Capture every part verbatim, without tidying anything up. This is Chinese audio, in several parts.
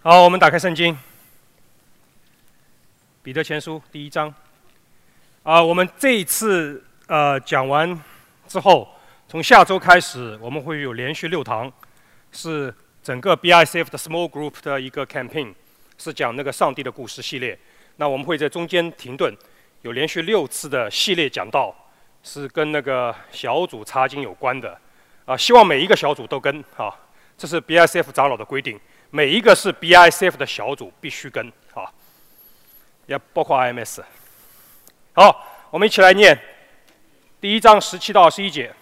好，我们打开圣经，彼得前书第一章。啊、呃，我们这一次呃讲完之后，从下周开始，我们会有连续六堂，是整个 B I C F 的 Small Group 的一个 campaign， 是讲那个上帝的故事系列。那我们会在中间停顿，有连续六次的系列讲道，是跟那个小组查经有关的。啊、呃，希望每一个小组都跟啊，这是 B I C F 长老的规定。每一个是 B I C F 的小组必须跟啊，也包括 I M S。好，我们一起来念第一章十七到二十一节。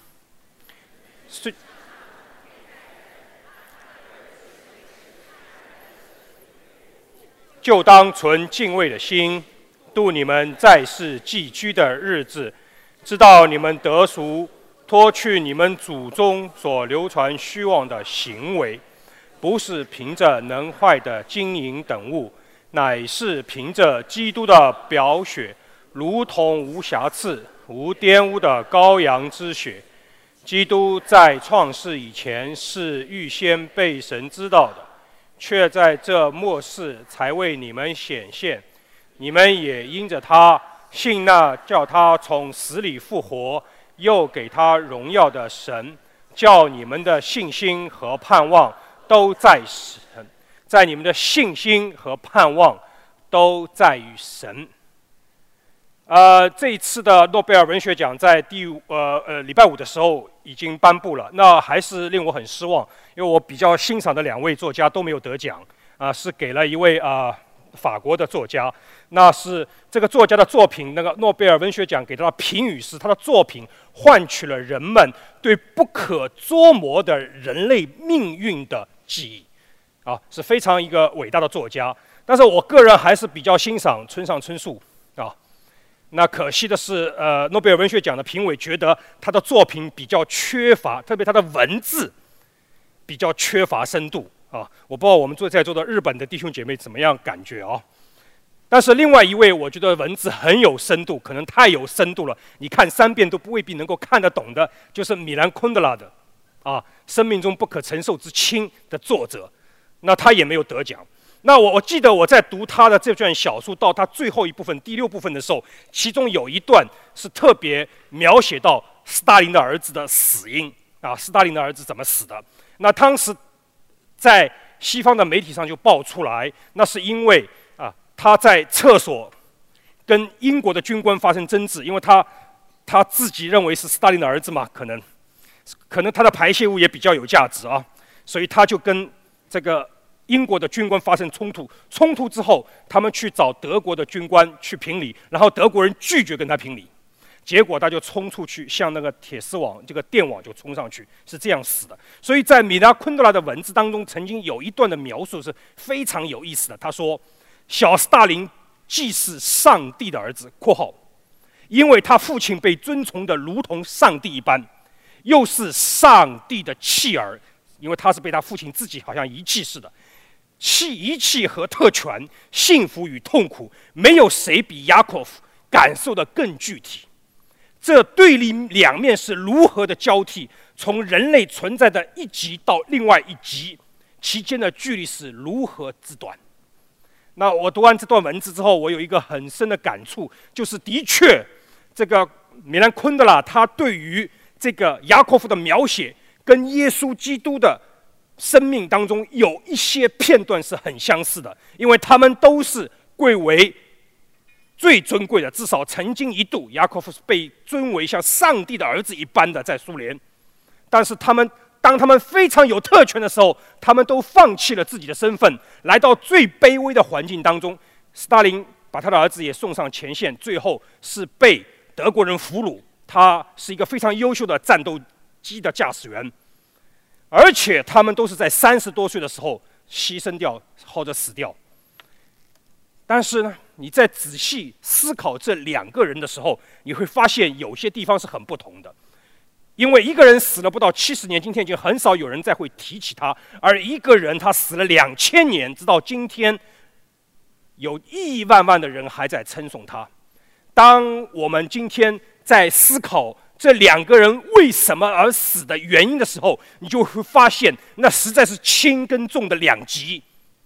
就当存敬畏的心，度你们在世寄居的日子，知道你们得赎，脱去你们祖宗所流传虚妄的行为。不是凭着能坏的金银等物，乃是凭着基督的宝血，如同无瑕疵、无玷污的羔羊之血。基督在创世以前是预先被神知道的，却在这末世才为你们显现。你们也因着他信那叫他从死里复活，又给他荣耀的神，叫你们的信心和盼望都在神，在你们的信心和盼望都在于神。呃，这一次的诺贝尔文学奖在第呃呃礼拜五的时候已经颁布了，那还是令我很失望，因为我比较欣赏的两位作家都没有得奖，啊、呃，是给了一位啊、呃、法国的作家，那是这个作家的作品，那个诺贝尔文学奖给他的评语是他的作品换取了人们对不可捉摸的人类命运的记忆，啊，是非常一个伟大的作家。但是我个人还是比较欣赏村上春树啊。那可惜的是，呃，诺贝尔文学奖的评委觉得他的作品比较缺乏，特别他的文字比较缺乏深度啊。我不知道我们坐在座的日本的弟兄姐妹怎么样感觉啊？但是另外一位，我觉得文字很有深度，可能太有深度了，你看三遍都不未必能够看得懂的，就是米兰昆德拉的。啊，生命中不可承受之轻的作者，那他也没有得奖。那我我记得我在读他的这卷小说到他最后一部分第六部分的时候，其中有一段是特别描写到斯大林的儿子的死因啊，斯大林的儿子怎么死的？那当时在西方的媒体上就爆出来，那是因为啊他在厕所跟英国的军官发生争执，因为他他自己认为是斯大林的儿子嘛，可能。可能他的排泄物也比较有价值啊，所以他就跟这个英国的军官发生冲突。冲突之后，他们去找德国的军官去评理，然后德国人拒绝跟他评理，结果他就冲出去，向那个铁丝网、这个电网就冲上去，是这样死的。所以在米拉昆德拉的文字当中，曾经有一段的描述是非常有意思的。他说：“小斯大林既是上帝的儿子（括号），因为他父亲被尊崇的如同上帝一般。”又是上帝的弃儿，因为他是被他父亲自己好像遗弃似的，弃遗弃和特权，幸福与痛苦，没有谁比雅科夫感受得更具体。这对立两面是如何的交替，从人类存在的一极到另外一极，其间的距离是如何之短。那我读完这段文字之后，我有一个很深的感触，就是的确，这个米兰昆德拉他对于这个雅科夫的描写跟耶稣基督的生命当中有一些片段是很相似的，因为他们都是贵为最尊贵的，至少曾经一度雅科夫是被尊为像上帝的儿子一般的在苏联，但是他们当他们非常有特权的时候，他们都放弃了自己的身份，来到最卑微的环境当中。斯大林把他的儿子也送上前线，最后是被德国人俘虏。他是一个非常优秀的战斗机的驾驶员，而且他们都是在三十多岁的时候牺牲掉或者死掉。但是呢，你在仔细思考这两个人的时候，你会发现有些地方是很不同的。因为一个人死了不到七十年，今天已经很少有人再会提起他；而一个人他死了两千年，直到今天，有亿亿万万的人还在称颂他。当我们今天在思考这两个人为什么而死的原因的时候，你就会发现那实在是轻跟重的两极。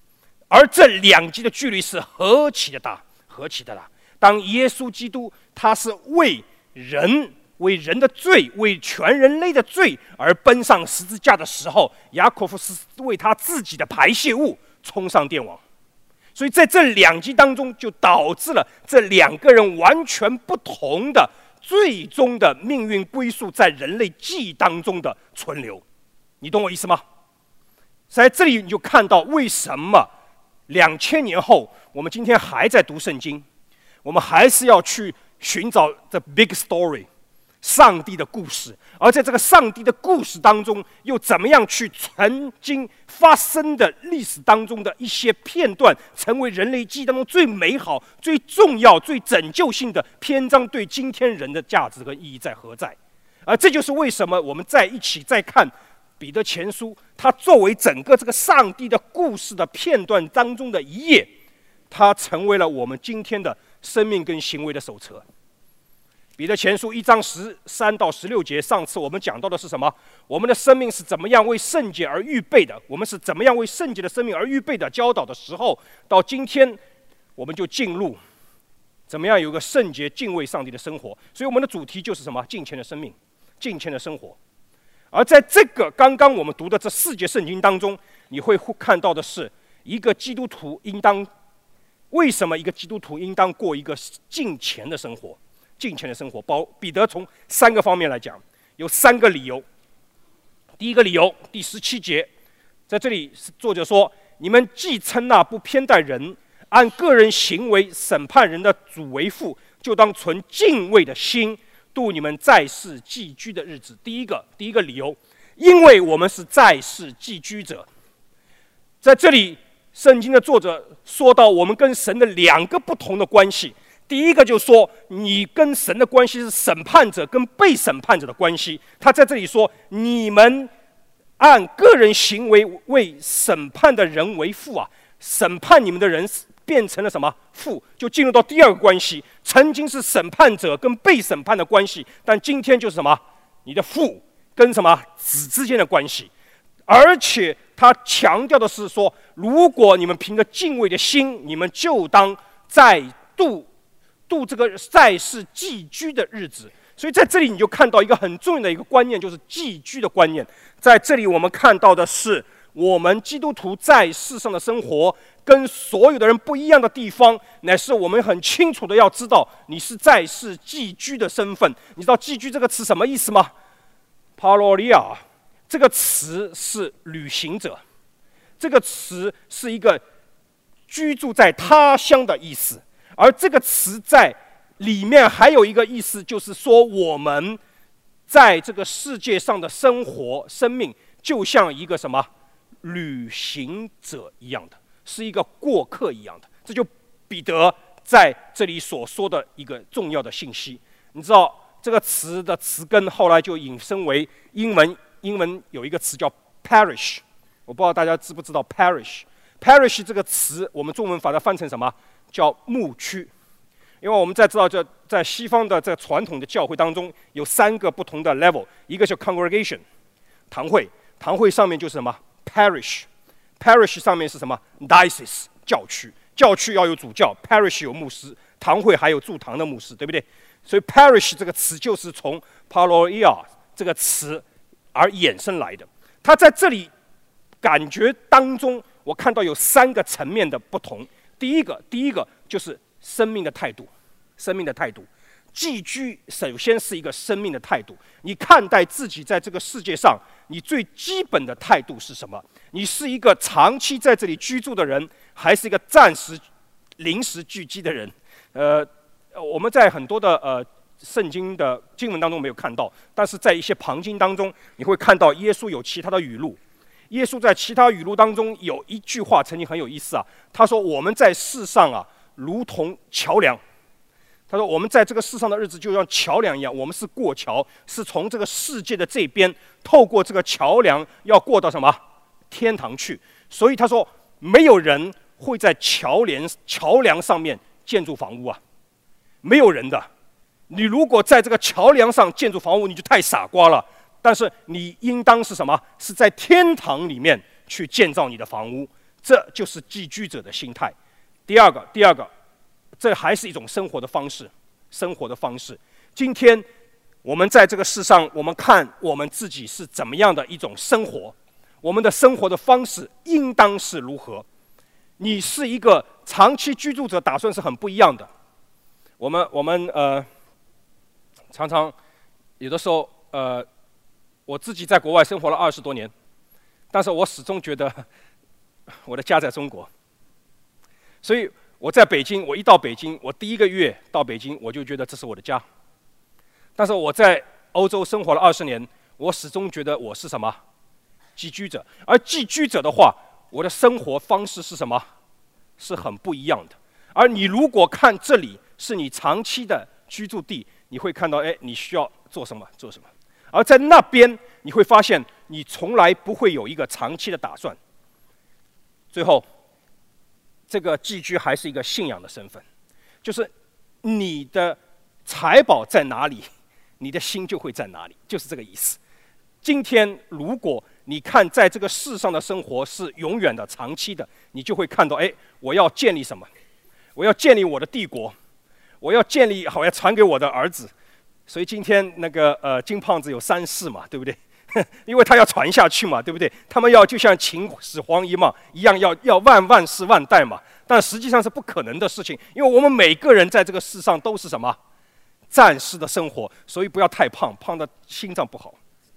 而这两极的距离是何其的大，何其的大！当耶稣基督他是为人、为人的罪、为全人类的罪而奔上十字架的时候，雅各夫是为他自己的排泄物冲上电网。所以在这两极当中，就导致了这两个人完全不同的最终的命运归宿在人类记忆当中的存留。你懂我意思吗？在这里你就看到为什么两千年后我们今天还在读圣经，我们还是要去寻找 the big story， 上帝的故事。而在这个上帝的故事当中，又怎么样去曾经发生的历史当中的一些片段，成为人类记忆当中最美好、最重要、最拯救性的篇章，对今天人的价值和意义在何在？而这就是为什么我们在一起再看彼得前书，它作为整个这个上帝的故事的片段当中的一页，它成为了我们今天的生命跟行为的手册。彼得前书一章十三到十六节，上次我们讲到的是什么？我们的生命是怎么样为圣洁而预备的？我们是怎么样为圣洁的生命而预备的？教导的时候，到今天我们就进入怎么样有一个圣洁敬畏上帝的生活。所以我们的主题就是什么？敬虔的生命，敬虔的生活。而在这个刚刚我们读的这四节圣经当中，你会看到的是一个基督徒应当为什么一个基督徒应当过一个敬虔的生活？敬虔的生活，包彼得从三个方面来讲，有三个理由。第一个理由，第十七节，在这里作者说：“你们既称那不偏待人、按个人行为审判人的主为父，就当存敬畏的心度你们在世寄居的日子。”第一个，第一个理由，因为我们是在世寄居者。在这里，圣经的作者说到我们跟神的两个不同的关系。第一个就是说，你跟神的关系是审判者跟被审判者的关系。他在这里说，你们按个人行为为审判的人为父啊，审判你们的人变成了什么？父，就进入到第二个关系。曾经是审判者跟被审判的关系，但今天就是什么？你的父跟什么子之间的关系。而且他强调的是说，如果你们凭着敬畏的心，你们就当在度度这个在世寄居的日子。所以在这里你就看到一个很重要的一个观念，就是寄居的观念。在这里我们看到的是，我们基督徒在世上的生活跟所有的人不一样的地方，乃是我们很清楚的要知道，你是在世寄居的身份。你知道寄居这个词什么意思吗？帕罗利亚这个词是旅行者，这个词是一个居住在他乡的意思。而这个词在里面还有一个意思，就是说我们在这个世界上的生活生命就像一个什么旅行者一样的，是一个过客一样的。这就彼得在这里所说的一个重要的信息。你知道这个词的词根后来就引申为英文，英文有一个词叫 parish， 我不知道大家知不知道 parish。 parish 这个词我们中文把它翻成什么？叫牧区。因为我们在知道，这在西方的这传统的教会当中有三个不同的 level， 一个叫 congregation 堂会，堂会上面就是什么 parish， parish 上面是什么 diocese 教区，教区要有主教， parish 有牧师，堂会还有驻堂的牧师，对不对？所以 parish 这个词就是从 paroia 这个词而衍生来的。它在这里感觉当中，我看到有三个层面的不同。第一个，第一个就是生命的态度，生命的态度。寄居首先是一个生命的态度，你看待自己在这个世界上，你最基本的态度是什么？你是一个长期在这里居住的人，还是一个暂时、临时聚居的人？呃，我们在很多的呃圣经的经文当中没有看到，但是在一些旁经当中，你会看到耶稣有其他的语录。耶稣在其他语录当中有一句话曾经很有意思啊，他说我们在世上啊如同桥梁，他说我们在这个世上的日子就像桥梁一样，我们是过桥，是从这个世界的这边透过这个桥梁要过到什么天堂去。所以他说没有人会在桥梁桥梁上面建筑房屋啊，没有人的。你如果在这个桥梁上建筑房屋，你就太傻瓜了。但是你应当是什么？是在天堂里面去建造你的房屋。 这就是寄居者的心态。第二个，第二个，这还是一种生活的方式，生活的方式。今天我们在这个世上，我们看我们自己是怎么样的一种生活，我们的生活的方式应当是如何。你是一个长期居住者，打算是很不一样的。我们我们呃，常常有的时候呃，我自己在国外生活了二十多年，但是我始终觉得我的家在中国，所以我在北京，我一到北京，我第一个月到北京，我就觉得这是我的家。但是我在欧洲生活了二十年，我始终觉得我是什么？寄居者。而寄居者的话，我的生活方式是什么？是很不一样的。而你如果看这里是你长期的居住地，你会看到，哎，你需要做什么做什么。而在那边，你会发现你从来不会有一个长期的打算。最后，这个寄居还是一个信仰的身份，就是你的财宝在哪里，你的心就会在哪里，就是这个意思。今天如果你看在这个世上的生活是永远的、长期的，你就会看到，哎，我要建立什么？我要建立我的帝国，我要建立，好，要传给我的儿子。所以今天那个呃金胖子有三世嘛，对不对？因为他要传下去嘛，对不对？他们要就像秦始皇一样一样，要要万万世万代嘛。但实际上是不可能的事情，因为我们每个人在这个世上都是什么？暂时的生活，所以不要太胖，胖的心脏不好。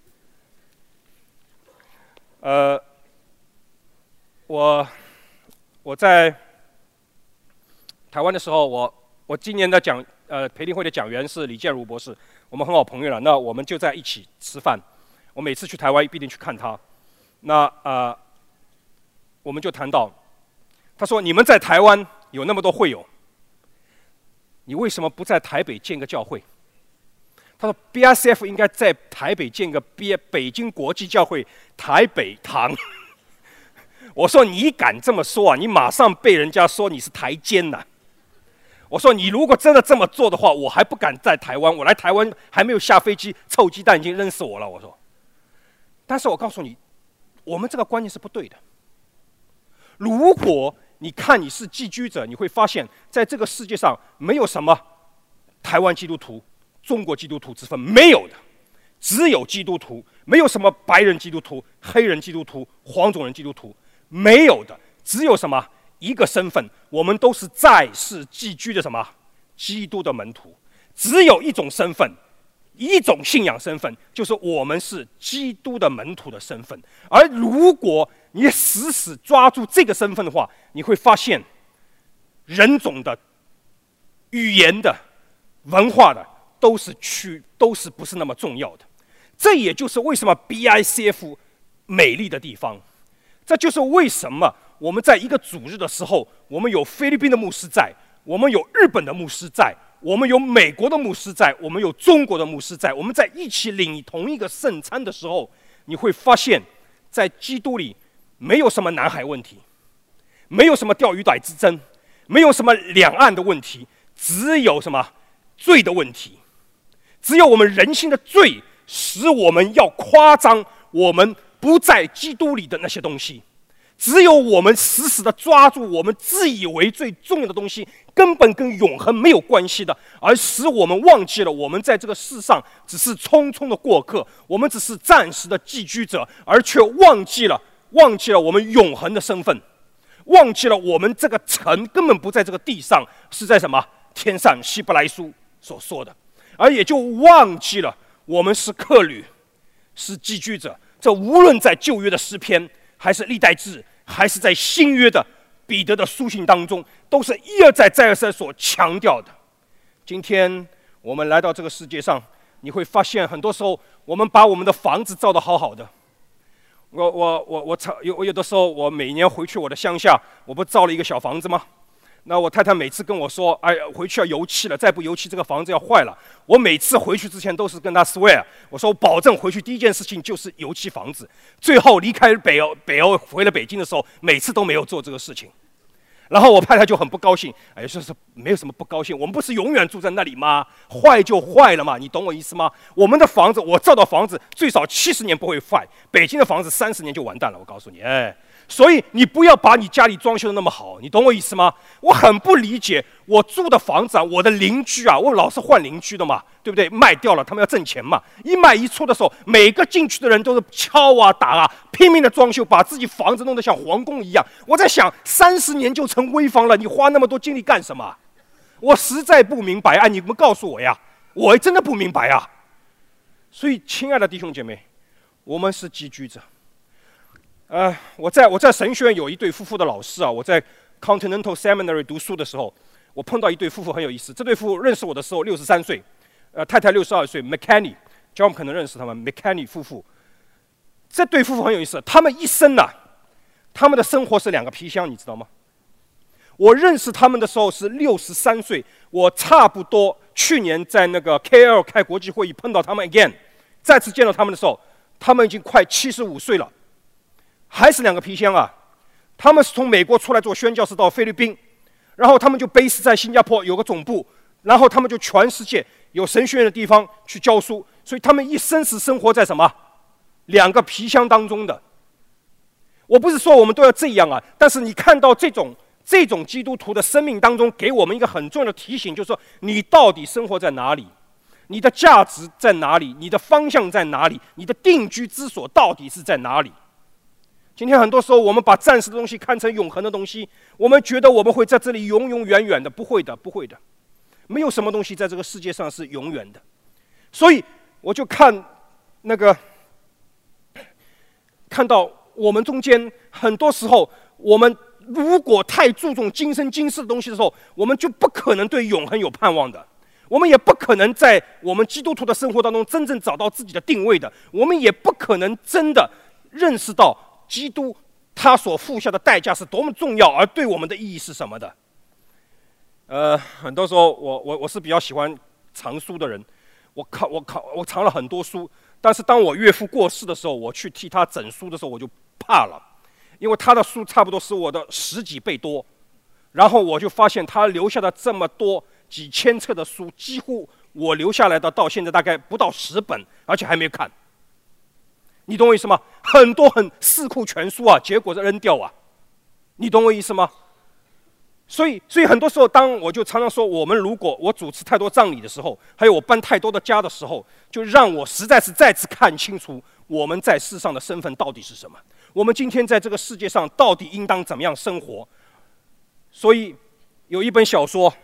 呃，我我在台湾的时候，我我今年的讲呃培灵会的讲员是李建儒博士，我们很好朋友了。那我们就在一起吃饭，我每次去台湾必定去看他。那呃，我们就谈到，他说你们在台湾有那么多会友，你为什么不在台北建个教会？他说 B I C F 应该在台北建个 B 北京国际教会台北堂。我说你敢这么说啊？你马上被人家说你是台奸呐、啊！我说你如果真的这么做的话，我还不敢在台湾。我来台湾还没有下飞机，臭鸡蛋已经扔死我了。我说，但是我告诉你，我们这个观念是不对的。如果你看你是寄居者，你会发现在这个世界上没有什么台湾基督徒、中国基督徒之分，没有的，只有基督徒，没有什么白人基督徒、黑人基督徒、黄种人基督徒，没有的，只有什么一个身份，我们都是在世寄居的什么基督的门徒，只有一种身份，一种信仰身份，就是我们是基督的门徒的身份。而如果你死死抓住这个身份的话，你会发现人种的、语言的、文化的都是区，都是不是那么重要的。这也就是为什么 B I C F 美丽的地方，这就是为什么我们在一个主日的时候，我们有菲律宾的牧师在，我们有日本的牧师在，我们有美国的牧师在，我们有中国的牧师在，我们在一起领同一个圣餐的时候，你会发现在基督里没有什么南海问题，没有什么钓鱼岛之争，没有什么两岸的问题，只有什么罪的问题，只有我们人性的罪使我们要夸张我们不在基督里的那些东西，只有我们死死的抓住我们自以为最重要的东西，根本跟永恒没有关系的，而使我们忘记了我们在这个世上只是匆匆的过客，我们只是暂时的寄居者，而却忘记了忘记了我们永恒的身份，忘记了我们这个城根本不在这个地上，是在什么天上？希伯来书所说的，而也就忘记了我们是客旅，是寄居者。这无论在旧约的诗篇，还是历代志，还是在新约的彼得的书信当中，都是一而再再而三所强调的。今天我们来到这个世界上，你会发现很多时候我们把我们的房子造得好好的。我我我我有我有的时候，我每年回去我的乡下，我不造了一个小房子吗？那我太太每次跟我说：“哎，回去要油漆了，再不油漆这个房子要坏了。”我每次回去之前都是跟她 swear， 我说我保证回去第一件事情就是油漆房子。最后离开北欧，北欧回了北京的时候，每次都没有做这个事情。 然后我太太就很不高兴，哎，说是没有什么不高兴，我们不是永远住在那里吗？坏就坏了嘛，你懂我意思吗？我们的房子，我造的房子最少七十年不会坏，北京的房子三十年就完蛋了，我告诉你，哎。所以你不要把你家里装修的那么好，你懂我意思吗？我很不理解，我住的房子啊，我的邻居啊，我老是换邻居的嘛，对不对？卖掉了，他们要挣钱嘛。一卖一出的时候，每个进去的人都是敲啊打啊，拼命的装修，把自己房子弄得像皇宫一样。我在想，三十年就成危房了，你花那么多精力干什么？我实在不明白啊！你们告诉我呀，我真的不明白啊。所以，亲爱的弟兄姐妹，我们是寄居者。呃，我在我在神学院有一对夫妇的老师啊，我在 Continental Seminary 读书的时候，我碰到一对夫妇很有意思。这对夫妇认识我的时候六十三岁，呃，太太六十二岁 ，McKenny， John 可能认识他们 ，McKenny 夫妇。这对夫妇很有意思，他们一生呐、啊，他们的生活是两个皮箱，你知道吗？我认识他们的时候是六十三岁，我差不多去年在那个 K L 开国际会议碰到他们 again， 再次见到他们的时候，他们已经快七十五岁了。还是两个皮箱啊！他们是从美国出来做宣教士到菲律宾，然后他们就 base 在新加坡有个总部，然后他们就全世界有神学院的地方去教书，所以他们一生是生活在什么两个皮箱当中的。我不是说我们都要这样啊，但是你看到这种这种基督徒的生命当中，给我们一个很重要的提醒，就是说你到底生活在哪里，你的价值在哪里，你的方向在哪里，你的定居之所到底是在哪里。今天很多时候，我们把暂时的东西看成永恒的东西，我们觉得我们会在这里永永远远的，不会的，不会的，没有什么东西在这个世界上是永远的。所以我就看那个，看到我们中间很多时候，我们如果太注重今生今世的东西的时候，我们就不可能对永恒有盼望的，我们也不可能在我们基督徒的生活当中真正找到自己的定位的，我们也不可能真的认识到基督他所付下的代价是多么重要，而对我们的意义是什么的。呃，很多时候我我我是比较喜欢藏书的人，我看我看我藏了很多书，但是当我岳父过世的时候，我去替他整书的时候，我就怕了，因为他的书差不多是我的十几倍多，然后我就发现他留下的这么多几千册的书，几乎我留下来的到现在大概不到十本，而且还没看。你懂我意思吗？很多很四库全书啊，结果是扔掉啊，你懂我意思吗？所以，所以很多时候，当我就常常说，我们如果我主持太多葬礼的时候，还有我搬太多的家的时候，就让我实在是再次看清楚我们在世上的身份到底是什么。我们今天在这个世界上到底应当怎么样生活？所以，有一本小说《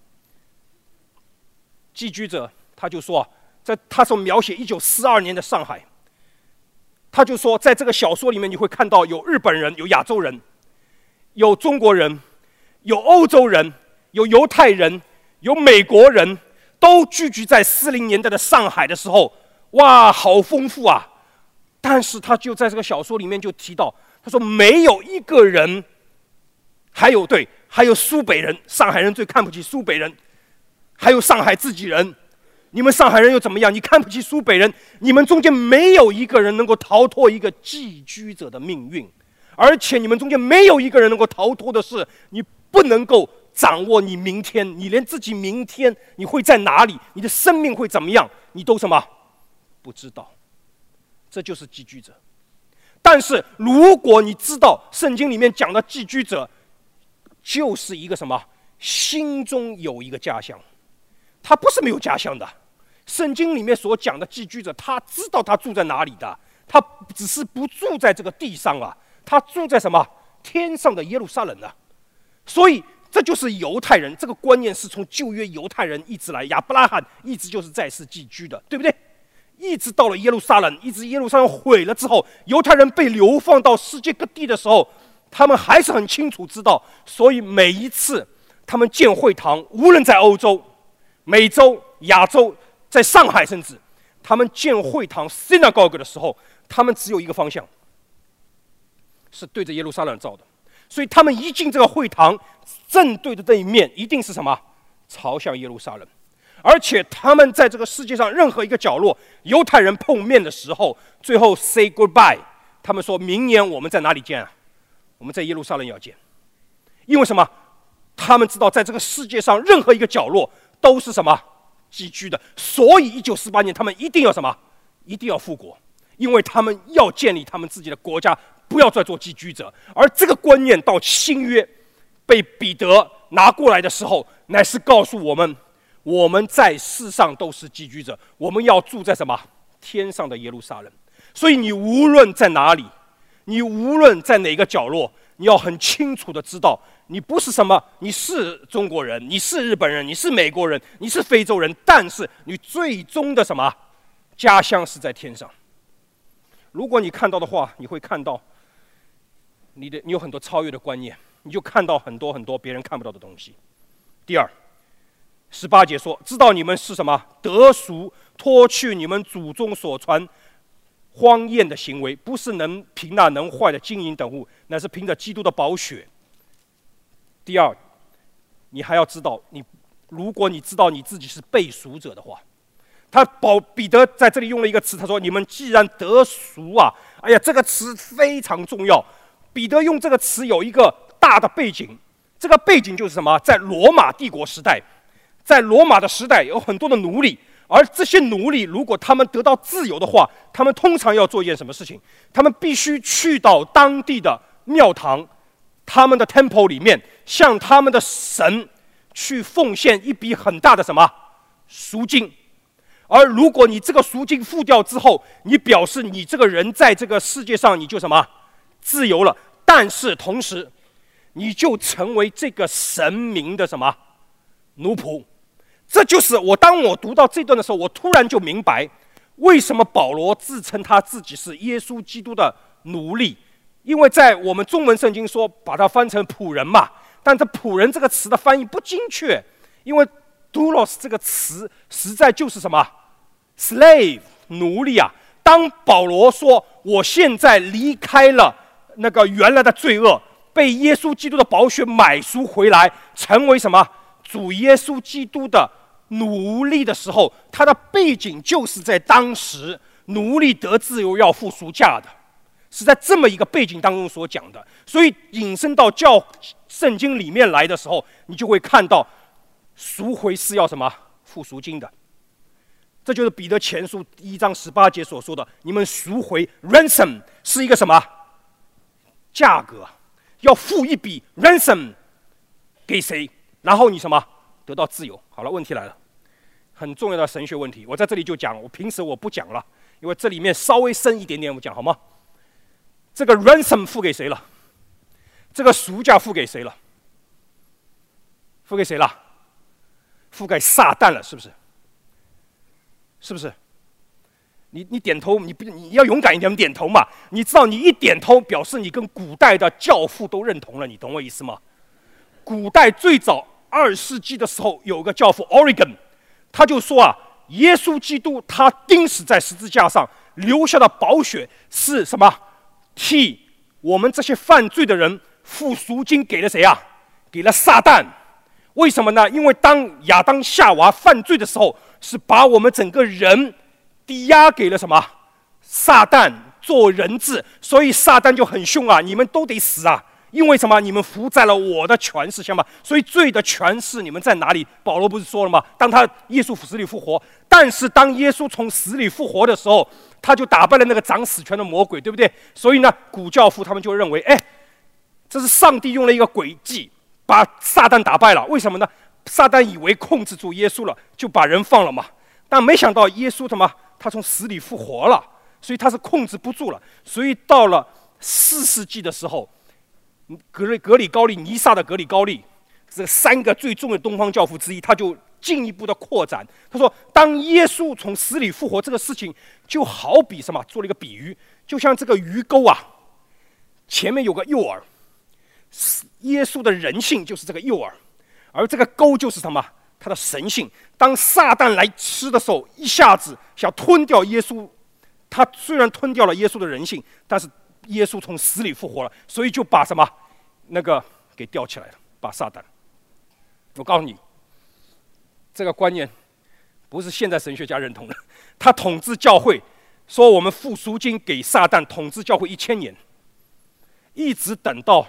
寄居者》，他就说，在他所描写一九四二年的上海。他就说，在这个小说里面，你会看到有日本人，有亚洲人，有中国人，有欧洲人，有犹太人，有美国人，都聚集在四零年代的上海的时候，哇，好丰富啊！但是他就在这个小说里面就提到，他说没有一个人，还有对，还有苏北人，上海人最看不起苏北人，还有上海自己人。你们上海人又怎么样？你看不起苏北人，你们中间没有一个人能够逃脱一个寄居者的命运，而且你们中间没有一个人能够逃脱的是，你不能够掌握你明天，你连自己明天你会在哪里，你的生命会怎么样，你都什么不知道，这就是寄居者。但是如果你知道圣经里面讲的寄居者，就是一个什么，心中有一个家乡，他不是没有家乡的。圣经里面所讲的寄居者，他知道他住在哪里的，他只是不住在这个地上啊，他住在什么天上的耶路撒冷啊。所以这就是犹太人，这个观念是从旧约犹太人一直来，亚伯拉罕一直就是在世寄居的，对不对？一直到了耶路撒冷，一直耶路撒冷毁了之后，犹太人被流放到世界各地的时候，他们还是很清楚知道，所以每一次他们建会堂，无论在欧洲、美洲、亚洲，在上海，甚至他们建会堂 synagogue 的时候，他们只有一个方向，是对着耶路撒冷造的。所以他们一进这个会堂，正对的这一面一定是什么？朝向耶路撒冷。而且他们在这个世界上任何一个角落，犹太人碰面的时候，最后 say goodbye， 他们说明年我们在哪里见啊？我们在耶路撒冷要见。 因为什么？他们知道在这个世界上任何一个角落都是什么寄居的，所以一九四八年他们一定要什么？一定要复国，因为他们要建立他们自己的国家，不要再做寄居者。而这个观念到新约被彼得拿过来的时候，乃是告诉我们，我们在世上都是寄居者，我们要住在什么？天上的耶路撒冷。所以你无论在哪里，你无论在哪个角落，你要很清楚的知道，你不是什么，你是中国人，你是日本人，你是美国人，你是非洲人，但是你最终的什么家乡是在天上。如果你看到的话，你会看到你的你有很多超越的观念，你就看到很多很多别人看不到的东西。第二，十八节说，知道你们是什么得赎，脱去你们祖宗所传荒宴的行为，不是能凭那能坏的金银等物，乃是凭着基督的宝血。第二，你还要知道，你如果你知道你自己是被赎者的话，他保彼得在这里用了一个词，他说：“你们既然得赎啊，哎呀，这个词非常重要。”彼得用这个词有一个大的背景，这个背景就是什么？在罗马帝国时代，在罗马的时代有很多的奴隶。而这些奴隶，如果他们得到自由的话，他们通常要做一件什么事情？他们必须去到当地的庙堂，他们的 temple 里面，向他们的神去奉献一笔很大的什么赎金。而如果你这个赎金付掉之后，你表示你这个人在这个世界上你就什么自由了，但是同时你就成为这个神明的什么奴仆。这就是我当我读到这段的时候，我突然就明白为什么保罗自称他自己是耶稣基督的奴隶。因为在我们中文圣经说把它翻成仆人嘛，但这仆人这个词的翻译不精确，因为 doulos 这个词实在就是什么 slave 奴隶啊。当保罗说我现在离开了那个原来的罪恶，被耶稣基督的宝血买赎回来，成为什么主耶稣基督的奴隶的时候，他的背景就是在当时奴隶得自由要付赎价的，是在这么一个背景当中所讲的。所以引申到教圣经里面来的时候，你就会看到赎回是要什么付赎金的。这就是彼得前书一章十八节所说的，你们赎回 ransom 是一个什么价格，要付一笔 ransom 给谁，然后你什么得到自由。好了，问题来了，很重要的神学问题，我在这里就讲，我平时我不讲了，因为这里面稍微深一点点，我讲好吗？这个 ransom 付给谁了？这个赎价付给谁了？付给谁了？付给撒旦了，是不是？是不是？你你点头，你不你要勇敢一点点头嘛？你知道你一点头，表示你跟古代的教父都认同了，你懂我意思吗？古代最早二世纪的时候，有个教父 Origen， 他就说啊，耶稣基督他钉死在十字架上留下的宝血是什么？替我们这些犯罪的人付赎金给了谁啊？给了撒旦。为什么呢？因为当亚当夏娃犯罪的时候，是把我们整个人抵押给了什么？撒旦做人质，所以撒旦就很凶啊，你们都得死啊！因为什么？你们伏在了我的权势下嘛，所以罪的权势你们在哪里？保罗不是说了吗？当他耶稣死里复活，但是当耶稣从死里复活的时候，他就打败了那个掌死权的魔鬼，对不对？所以呢，古教父他们就认为，哎，这是上帝用了一个诡计，把撒旦打败了。为什么呢？撒旦以为控制住耶稣了，就把人放了嘛。但没想到耶稣他妈他从死里复活了，所以他是控制不住了。所以到了四世纪的时候，格里格里高利尼撒的格里高利，这三个最重的东方教父之一，他就进一步的扩展。他说，当耶稣从死里复活这个事情，就好比什么？做了一个比喻，就像这个鱼钩啊，前面有个诱饵，耶稣的人性就是这个诱饵，而这个钩就是什么？他的神性。当撒旦来吃的时候，一下子想吞掉耶稣，他虽然吞掉了耶稣的人性，但是耶稣从死里复活了，所以就把什么那个给吊起来了，把撒旦。我告诉你，这个观念不是现在神学家认同的。他统治教会，说我们付赎金给撒旦，统治教会一千年，一直等到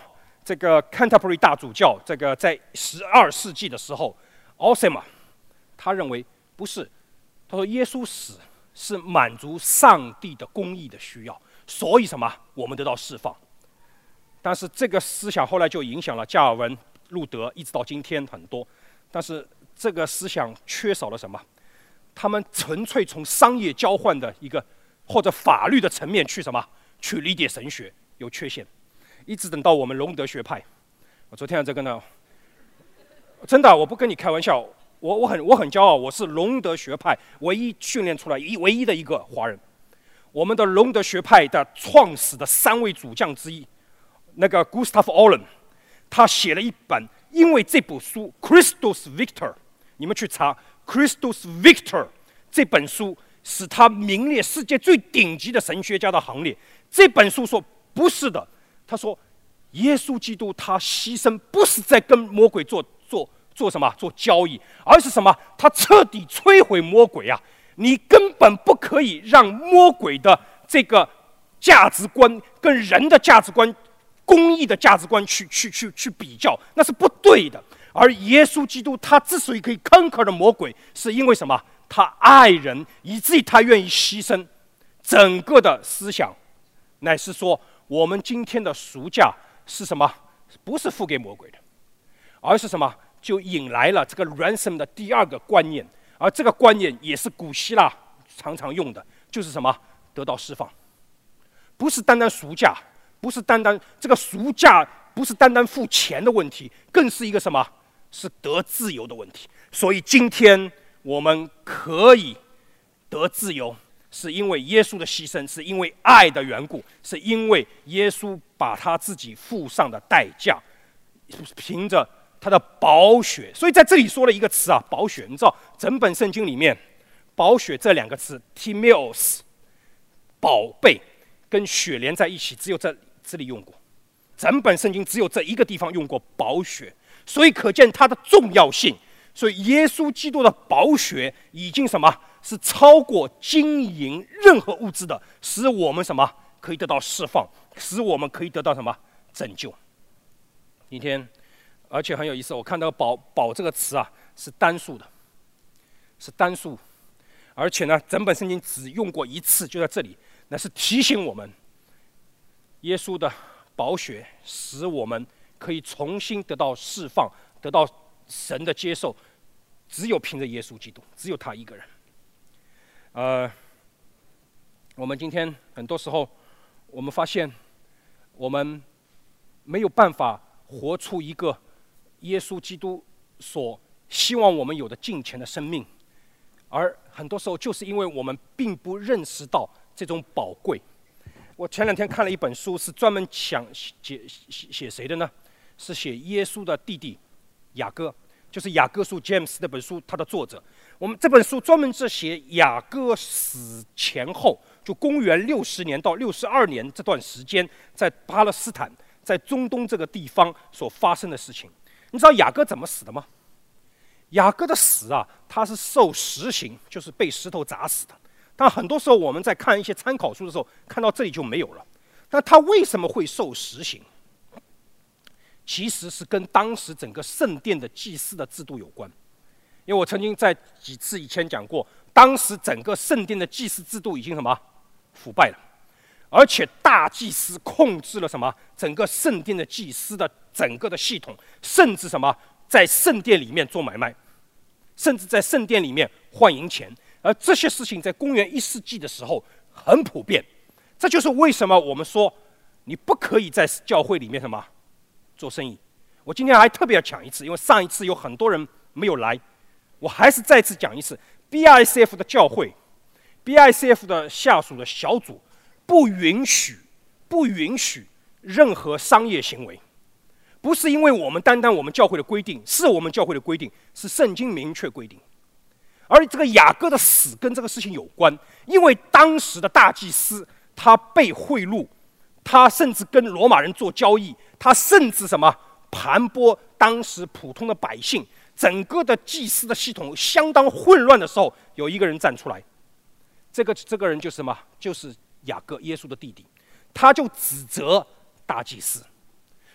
这个 Canterbury 大主教，这个在十二世纪的时候 ，Osama 他认为不是，他说耶稣死是满足上帝的公义的需要，所以什么我们得到释放。但是这个思想后来就影响了加尔文、路德，一直到今天很多。但是这个思想缺少了什么？他们纯粹从商业交换的一个或者法律的层面去什么去理解神学，有缺陷。一直等到我们隆德学派，我昨天的这个呢，真的我不跟你开玩笑，我我很我很骄傲，我是隆德学派唯一训练出来一唯一的一个华人。我们的隆德学派的创始的三位主将之一，那个 Gustav Olin， 他写了一本，因为这部书 Christus Victor， 你们去查 Christus Victor 这本书，使他名列世界最顶级的神学家的行列。这本书说不是的，他说耶稣基督他牺牲不是在跟魔鬼做做做什么做交易，而是什么？他彻底摧毁魔鬼啊！你根本不可以让魔鬼的这个价值观跟人的价值观、公义的价值观去去去去比较，那是不对的。而耶稣基督他之所以可以 conquer 的魔鬼，是因为什么？他爱人，以至于他愿意牺牲。整个的思想乃是说，我们今天的赎价是什么？不是付给魔鬼的，而是什么？就引来了这个 ransom 的第二个观念。而这个观念也是古希腊常常用的，就是什么？得到释放，不是单单赎价，不是单单这个赎价，不是单单付钱的问题，更是一个什么？是得自由的问题。所以今天我们可以得自由，是因为耶稣的牺牲，是因为爱的缘故，是因为耶稣把他自己付上的代价，凭着他的宝血。所以在这里说了一个词啊，宝血。你知道整本圣经里面宝血这两个字 Timeos 宝贝跟血连在一起，只有在这里用过，整本圣经只有这一个地方用过宝血，所以可见它的重要性。所以耶稣基督的宝血已经什么？是超过金银任何物质的，使我们什么可以得到释放，使我们可以得到什么拯救。今天而且很有意思，我看到宝宝这个词啊是单数的，是单数，而且呢整本圣经只用过一次，就在这里，那是提醒我们耶稣的宝血使我们可以重新得到释放，得到神的接受，只有凭着耶稣基督，只有他一个人。呃，我们今天很多时候，我们发现我们没有办法活出一个耶稣基督所希望我们有的敬虔的生命，而很多时候就是因为我们并不认识到这种宝贵。我前两天看了一本书，是专门想写写写谁的呢？是写耶稣的弟弟雅各，就是雅各书 James 那本书，他的作者。我们这本书专门是写雅各死前后，就公元六十年到六十二年这段时间，在巴勒斯坦，在中东这个地方所发生的事情。你知道雅各怎么死的吗？雅各的死啊，他是受石刑，就是被石头砸死的。但很多时候我们在看一些参考书的时候，看到这里就没有了。但他为什么会受石刑？其实是跟当时整个圣殿的祭司的制度有关。因为我曾经在几次以前讲过，当时整个圣殿的祭司制度已经什么腐败了，而且大祭司控制了什么整个圣殿的祭司的整个的系统，甚至什么在圣殿里面做买卖，甚至在圣殿里面换银钱，而这些事情在公元一世纪的时候很普遍。这就是为什么我们说你不可以在教会里面什么做生意。我今天还特别要讲一次，因为上一次有很多人没有来，我还是再次讲一次 ：B I C F 的教会 ，B I C F 的下属的小组不允许、不允许任何商业行为。不是因为我们单单我们教会的规定，是我们教会的规定，是圣经明确规定。而这个雅各的死跟这个事情有关，因为当时的大祭司他被贿赂，他甚至跟罗马人做交易，他甚至什么盘剥当时普通的百姓。整个的祭司的系统相当混乱的时候，有一个人站出来，这个这个人就是什么？就是雅各，耶稣的弟弟，他就指责大祭司，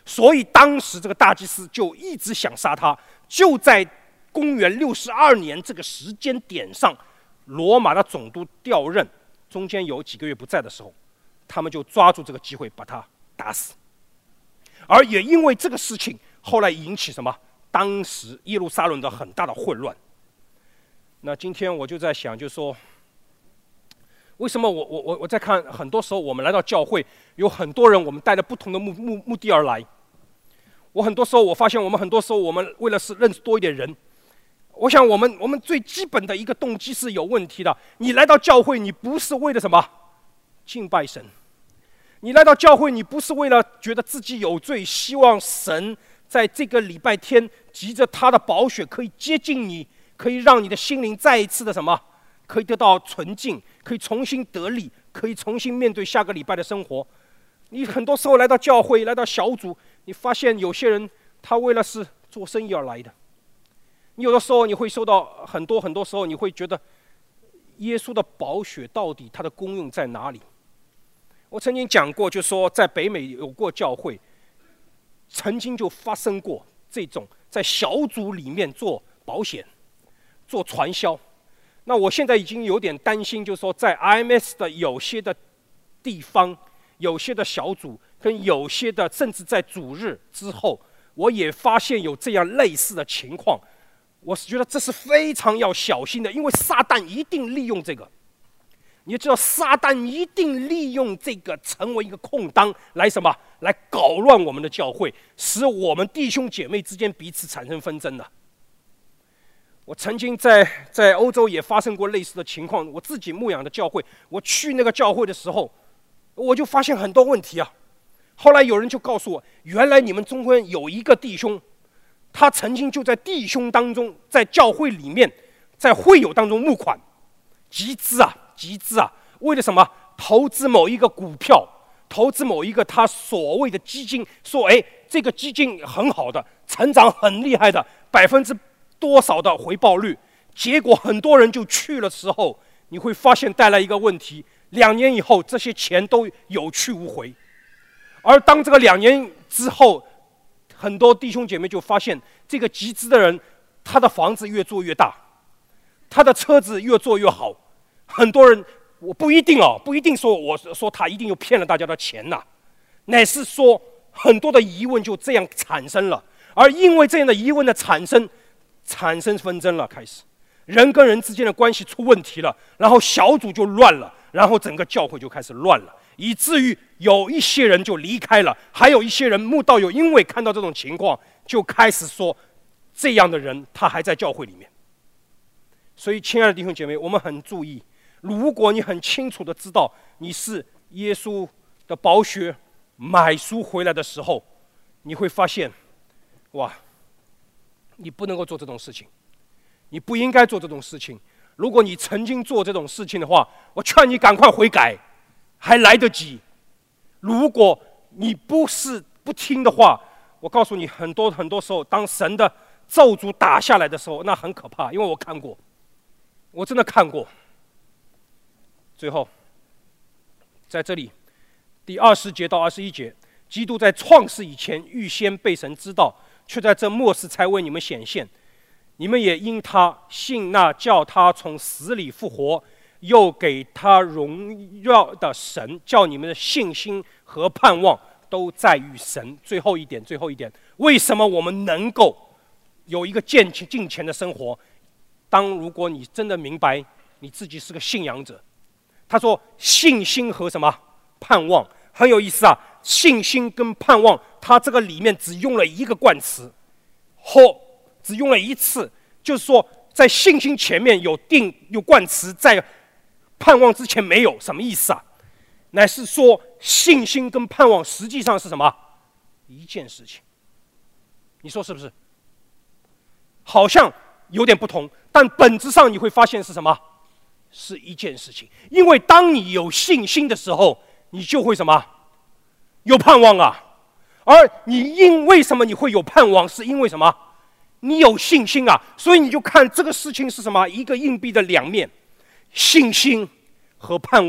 所以当时这个大祭司就一直想杀他。就在公元六十二年这个时间点上，罗马的总督调任，中间有几个月不在的时候，他们就抓住这个机会把他打死。而也因为这个事情，后来引起什么？当时耶路撒冷的很大的混乱。那今天我就在想，就是说，为什么我我我我在看，很多时候我们来到教会，有很多人我们带着不同的目目目的而来。我很多时候我发现，我们很多时候我们为了是认识多一点人，我想我们我们最基本的一个动机是有问题的。你来到教会，你不是为了什么敬拜神？你来到教会，你不是为了觉得自己有罪，希望神在这个礼拜天藉着他的宝血可以接近你，可以让你的心灵再一次的什么，可以得到纯净，可以重新得力，可以重新面对下个礼拜的生活。你很多时候来到教会，来到小组，你发现有些人他为了是做生意而来的。你有的时候你会受到很多很多时候你会觉得，耶稣的宝血到底它的功用在哪里？我曾经讲过，就说在北美有过教会，曾经就发生过这种在小组里面做保险、做传销。那我现在已经有点担心，就是说在 I M S 的有些的地方、有些的小组跟有些的，甚至在主日之后，我也发现有这样类似的情况。我是觉得这是非常要小心的，因为撒旦一定利用这个。你知道，撒旦一定利用这个成为一个空当，来什么？来搞乱我们的教会，使我们弟兄姐妹之间彼此产生纷争的。我曾经在在欧洲也发生过类似的情况。我自己牧养的教会，我去那个教会的时候，我就发现很多问题啊。后来有人就告诉我，原来你们中间有一个弟兄，他曾经就在弟兄当中，在教会里面，在会友当中募款集资啊。集资啊，为了什么？投资某一个股票，投资某一个他所谓的基金，说哎，这个基金很好的，成长很厉害的，百分之多少的回报率。结果很多人就去了时候，你会发现带来一个问题：两年以后，这些钱都有去无回。而当这个两年之后，很多弟兄姐妹就发现，这个集资的人，他的房子越做越大，他的车子越做越好。很多人，我不一定哦，不一定说我说他一定又骗了大家的钱呐、啊，乃是说很多的疑问就这样产生了，而因为这样的疑问的产生，产生纷争了，开始人跟人之间的关系出问题了，然后小组就乱了，然后整个教会就开始乱了，以至于有一些人就离开了，还有一些人慕道友因为看到这种情况，就开始说这样的人他还在教会里面。所以，亲爱的弟兄姐妹，我们很注意。如果你很清楚的知道你是耶稣的宝血买赎回来的时候，你会发现，哇，你不能够做这种事情，你不应该做这种事情。如果你曾经做这种事情的话，我劝你赶快悔改，还来得及。如果你不是不听的话，我告诉你，很多很多时候，当神的咒诅打下来的时候，那很可怕，因为我看过，我真的看过。最后，在这里，第二十节到二十一节，基督在创世以前预先被神知道，却在这末世才为你们显现。你们也因他信那叫他从死里复活，又给他荣耀的神，叫你们的信心和盼望都在于神。最后一点，最后一点，为什么我们能够有一个敬敬虔的生活？当如果你真的明白你自己是个信仰者。他说信心和什么盼望很有意思啊，信心跟盼望他这个里面只用了一个冠词，或只用了一次，就是说在信心前面有定有冠词，在盼望之前没有，什么意思啊？乃是说信心跟盼望实际上是什么一件事情，你说是不是？好像有点不同，但本质上你会发现是什么？是一件事情。因为当你有信心的时候，你就会什么？有盼望啊。而你因为什么你会有盼望？是因为什么？你有信心啊。所以你就看这个事情是什么？一个硬币的两面，信心和盼望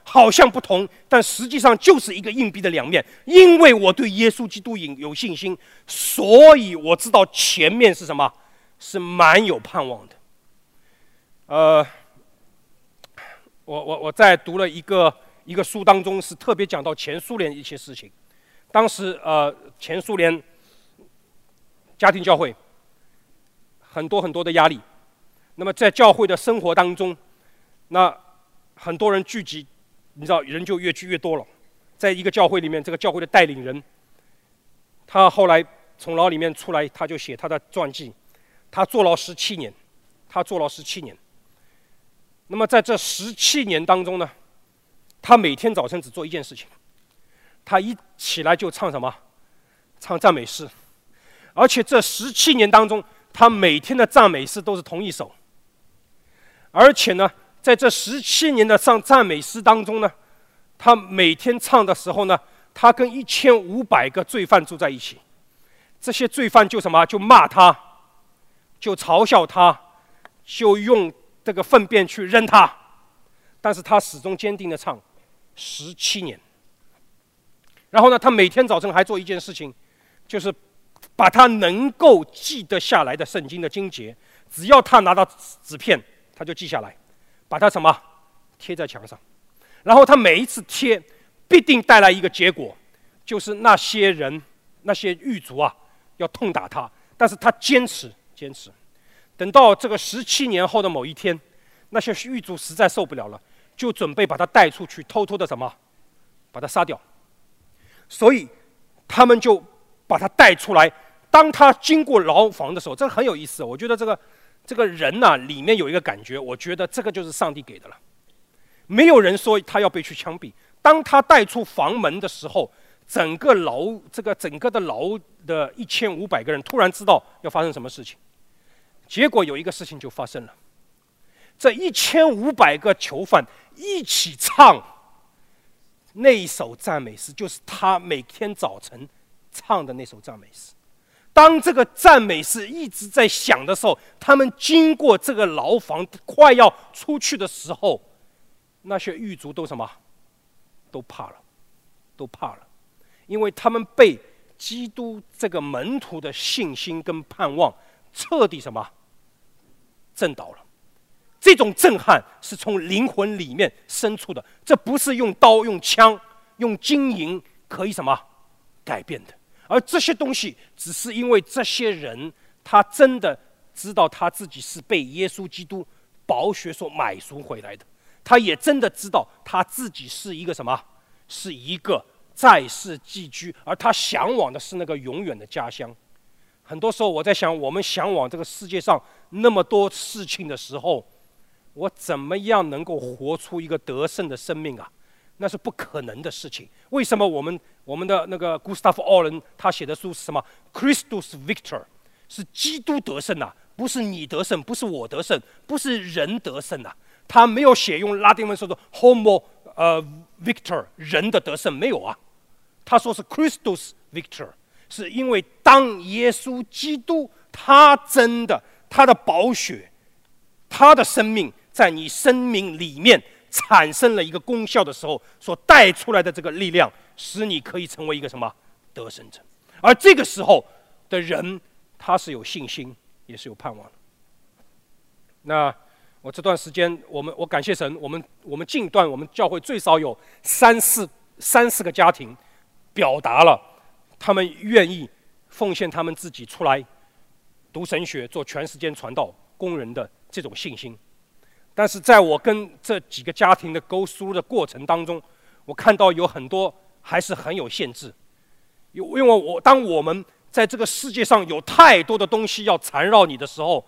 好像不同，但实际上就是一个硬币的两面。因为我对耶稣基督有信心，所以我知道前面是什么，是蛮有盼望的。呃，我我我在读了一个一个书当中，是特别讲到前苏联一些事情。当时呃，前苏联家庭教会很多很多的压力，那么在教会的生活当中，那很多人聚集，你知道人就越聚越多了。在一个教会里面，这个教会的带领人，他后来从牢里面出来，他就写他的传记。他坐牢十七年，他坐牢十七年。那么在这十七年当中呢，他每天早晨只做一件事情，他一起来就唱什么？唱赞美诗。而且这十七年当中，他每天的赞美诗都是同一首。而且呢，在这十七年的唱赞美诗当中呢，他每天唱的时候呢，他跟一千五百个罪犯住在一起。这些罪犯就什么？就骂他，就嘲笑他，就用这个粪便去扔他。但是他始终坚定的唱十七年。然后呢，他每天早晨还做一件事情，就是把他能够记得下来的圣经的经节，只要他拿到纸片，他就记下来，把它什么贴在墙上。然后他每一次贴，必定带来一个结果，就是那些人、那些狱卒啊，要痛打他。但是他坚持，坚持。等到这个十七年后的某一天，那些狱卒实在受不了了，就准备把他带出去，偷偷的什么，把他杀掉。所以他们就把他带出来。当他经过牢房的时候，这个很有意思。我觉得这个这个人呐、啊，里面有一个感觉，我觉得这个就是上帝给的了。没有人说他要被去枪毙。当他带出房门的时候，整个牢这个整个的牢的一千五百个人突然知道要发生什么事情。结果有一个事情就发生了，这一千五百个囚犯一起唱那一首赞美诗，就是他每天早晨唱的那首赞美诗。当这个赞美诗一直在响的时候，他们经过这个牢房快要出去的时候，那些狱卒都什么？都怕了，都怕了，因为他们被基督这个门徒的信心跟盼望彻底什么？震倒了。这种震撼是从灵魂里面生出的，这不是用刀、用枪、用金银可以什么改变的。而这些东西只是因为这些人他真的知道他自己是被耶稣基督宝血所买赎回来的，他也真的知道他自己是一个什么，是一个在世寄居，而他向往的是那个永远的家乡。很多时候我在想，我们向往这个世界上那么多事情的时候，我怎么样能够活出一个得胜的生命啊？那是不可能的事情。为什么我们我们的那个 Gustav Aulén 他写的书是什么 ？Christus Victor， 是基督得胜啊，不是你得胜，不是我得胜，不是人得胜啊。他没有写用拉丁文说的 Homo 呃 Victor 人的得胜，没有啊。他说是 Christus Victor， 是因为当耶稣基督他真的他的宝血，他的生命在你生命里面产生了一个功效的时候，所带出来的这个力量，使你可以成为一个什么得胜者。而这个时候的人，他是有信心，也是有盼望的。那我这段时间，我们我感谢神，我们我们近段我们教会最少有三四三四个家庭，表达了他们愿意奉献他们自己出来读神学、做全时间传道工人的这种信心。但是在我跟这几个家庭的 go through 的过程当中，我看到有很多还是很有限制。因为我当我们在这个世界上有太多的东西要缠绕你的时候，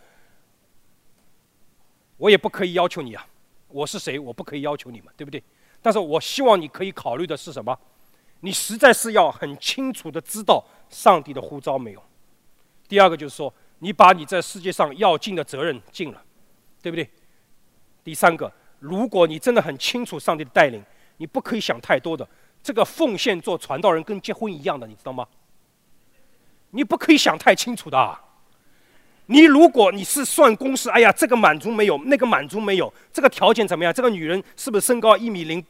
我也不可以要求你啊，我是谁？我不可以要求你们，对不对？但是我希望你可以考虑的是什么？你实在是要很清楚的知道上帝的呼召没有。第二个就是说，你把你在世界上要尽的责任尽了，对不对？第三个，如果你真的很清楚上帝的带领，你不可以想太多的。这个奉献做传道人跟结婚一样的，你知道吗？你不可以想太清楚的啊。你如果你是算公式，哎呀，这个满足没有，那个满足没有，这个条件怎么样？这个女人是不是身高一米零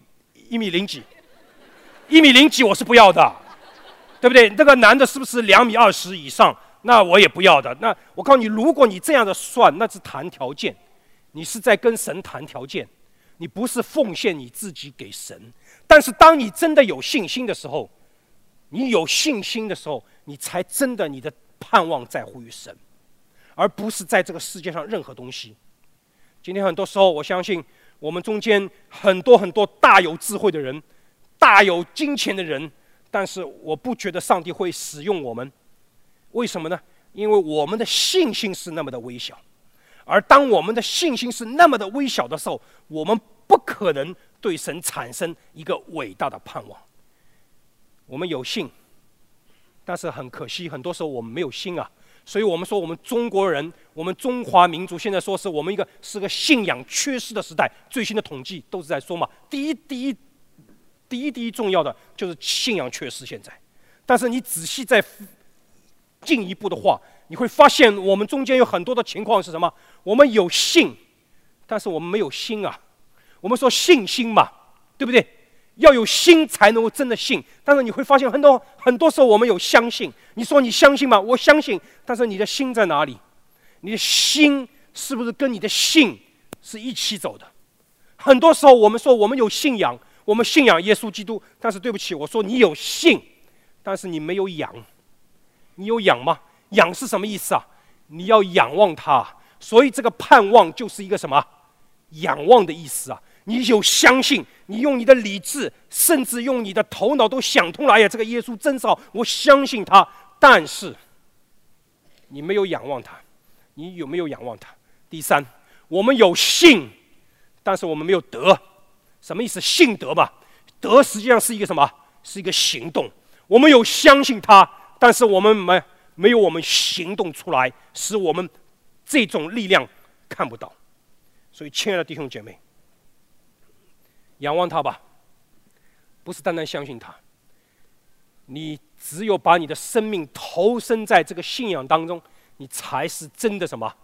一米零几，一米零几我是不要的，对不对？这个男的是不是两米二十以上？那我也不要的。那我告诉你，如果你这样的算，那是谈条件，你是在跟神谈条件，你不是奉献你自己给神。但是当你真的有信心的时候，你有信心的时候，你才真的你的盼望在乎于神，而不是在这个世界上任何东西。今天很多时候，我相信我们中间很多很多大有智慧的人，大有金钱的人，但是我不觉得上帝会使用我们。为什么呢？因为我们的信心是那么的微小，而当我们的信心是那么的微小的时候，我们不可能对神产生一个伟大的盼望。我们有信，但是很可惜，很多时候我们没有心啊。所以我们说，我们中国人，我们中华民族，现在说是我们一个是个信仰缺失的时代。最新的统计都是在说嘛，第一、第一、第一、第一重要的就是信仰缺失。现在，但是你仔细再进一步的话，你会发现我们中间有很多的情况是什么？我们有信，但是我们没有心啊。我们说信心嘛，对不对？要有心才能够真的信。但是你会发现很多很多时候我们有相信。你说你相信吗？我相信，但是你的心在哪里？你的心是不是跟你的信是一起走的？很多时候我们说我们有信仰，我们信仰耶稣基督，但是对不起，我说你有信，但是你没有仰。你有仰吗？仰是什么意思啊？你要仰望他，所以这个盼望就是一个什么？仰望的意思啊！你有相信，你用你的理智，甚至用你的头脑都想通了。哎呀，这个耶稣真是好，我相信他。但是你没有仰望他，你有没有仰望他？第三，我们有信，但是我们没有德。什么意思？信德嘛，德实际上是一个什么？是一个行动。我们有相信他，但是我们没没有我们行动出来，使我们这种力量看不到。所以，亲爱的弟兄姐妹，仰望他吧，不是单单相信他。你只有把你的生命投身在这个信仰当中，你才是真的什么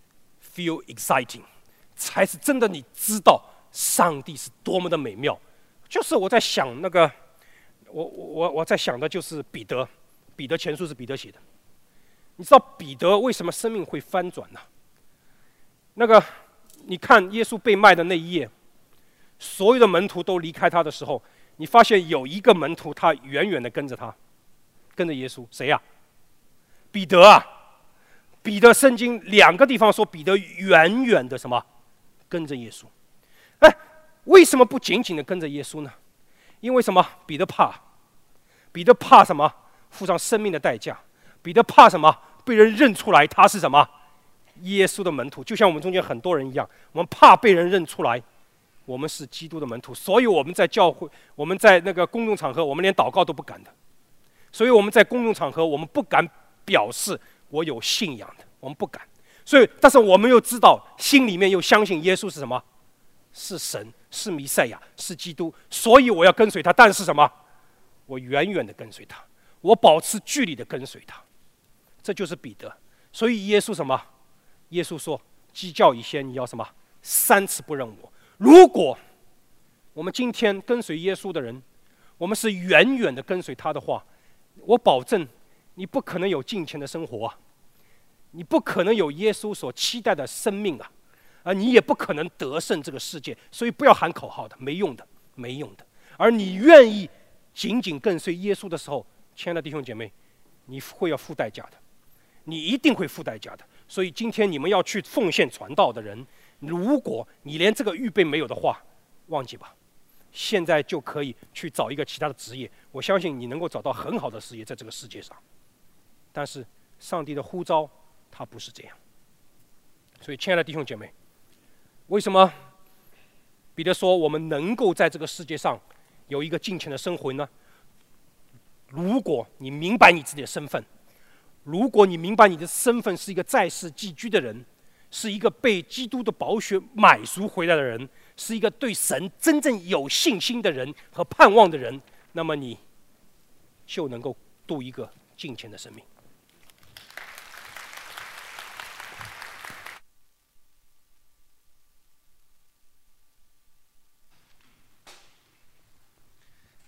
？feel exciting， 才是真的你知道上帝是多么的美妙。就是我在想那个，我我我在想的就是彼得，彼得前书是彼得写的。你知道彼得为什么生命会翻转呢？那个，你看耶稣被卖的那一夜，所有的门徒都离开他的时候，你发现有一个门徒他远远的跟着他，跟着耶稣，谁呀、啊？彼得啊！彼得圣经两个地方说彼得远远的什么跟着耶稣。哎，为什么不紧紧的跟着耶稣呢？因为什么？彼得怕，彼得怕什么？付上生命的代价。彼得怕什么？被人认出来他是什么？耶稣的门徒。就像我们中间很多人一样，我们怕被人认出来我们是基督的门徒，所以我们在教会，我们在那个公众场合，我们连祷告都不敢的。所以我们在公众场合，我们不敢表示我有信仰的，我们不敢。所以，但是我们又知道，心里面又相信耶稣是什么？是神，是弥赛亚，是基督。所以我要跟随他，但是什么？我远远的跟随他，我保持距离的跟随他。这就是彼得。所以耶稣什么？耶稣说：“鸡叫以先，你要什么？三次不认我。”如果我们今天跟随耶稣的人，我们是远远的跟随他的话，我保证你不可能有金钱的生活啊，你不可能有耶稣所期待的生命啊，而你也不可能得胜这个世界。所以不要喊口号的，没用的，没用的。而你愿意紧紧跟随耶稣的时候，亲爱的弟兄姐妹，你会要付代价的，你一定会付代价的。所以今天你们要去奉献传道的人，如果你连这个预备没有的话，忘记吧，现在就可以去找一个其他的职业。我相信你能够找到很好的职业在这个世界上。但是上帝的呼召，他不是这样。所以，亲爱的弟兄姐妹，为什么彼得说我们能够在这个世界上有一个敬虔的生活呢？如果你明白你自己的身份，如果你明白你的身份是一个在世寄居的人，是一个被基督的宝血买赎回来的人，是一个对神真正有信心的人和盼望的人，那么你就能够度一个敬虔的生命。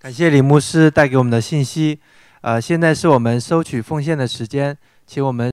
感谢李牧师带给我们的信息。呃，现在是我们收取奉献的时间，请我们。